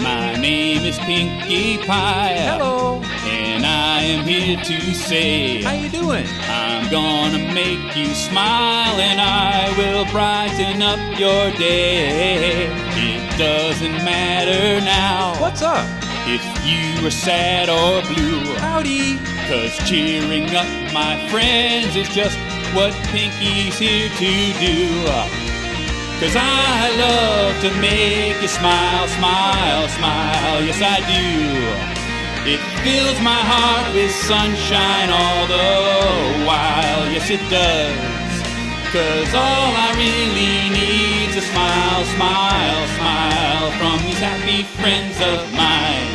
My name is Pinkie Pie. Hello. And I am here to say, How you doing? I'm gonna make you smile and I will brighten up your day. It doesn't matter now What's up? if you are sad or blue, Howdy. 'cause cheering up my friends is just what Pinkie's here to do. 'Cause I love to make you smile, smile, smile, yes I do. It fills my heart with sunshine all the while, yes it does. 'Cause all I really need's a smile, smile, smile from these happy friends of mine.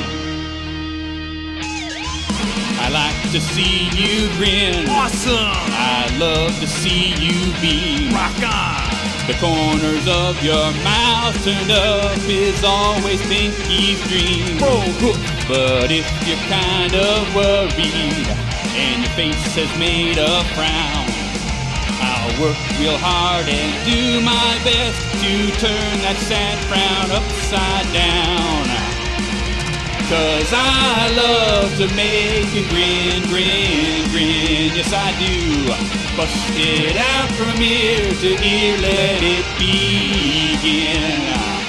I like to see you grin. Awesome. I love to see you beam. Rock on. The corners of your mouth turned up is always Pinkie's dream. But if you're kind of worried and your face has made a frown, I'll work real hard and do my best to turn that sad frown upside down. 'Cause I love to make you grin, grin, grin, yes I do. Bust it out from ear to ear, let it begin.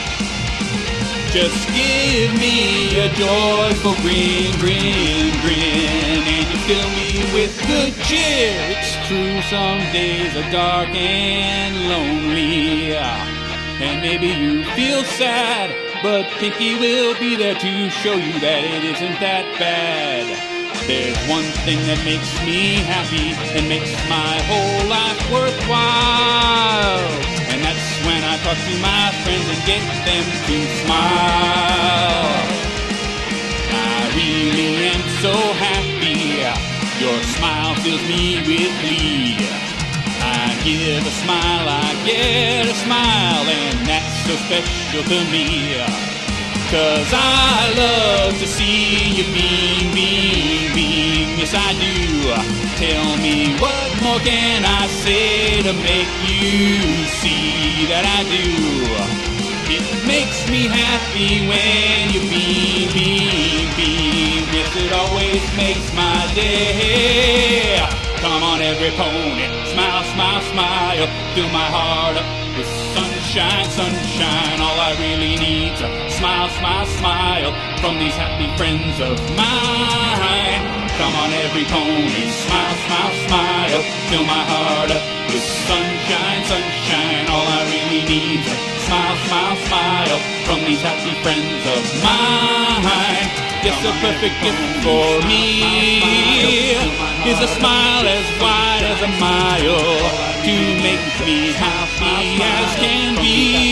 Just give me a joyful grin, grin, grin, and you fill me with good cheer. It's true, some days are dark and lonely, and maybe you feel sad, but Pinkie will be there to show you that it isn't that bad. There's one thing that makes me happy and makes my whole life worthwhile, and that's when I talk to my friends and get them to smile. I really am so happy. Your smile fills me with glee. I give a smile, I get a smile, and that's so special to me. 'Cause I love to see you beam, beam, beam, yes I do. Tell me, what more can I say to make you see that I do? It makes me happy when you beam, beam, beam, yes it always makes my day. Come on every pony, smile, smile, smile, fill my heart up with sunshine, sunshine. All I really need's a smile, smile, smile from these happy friends of mine. Come on every pony, smile, smile, smile, fill my heart up with sunshine, sunshine. All I really need's a smile, smile, smile from these happy friends of mine. Yes, a perfect gift for me is a smile as wide as a mile to make me happy as can be.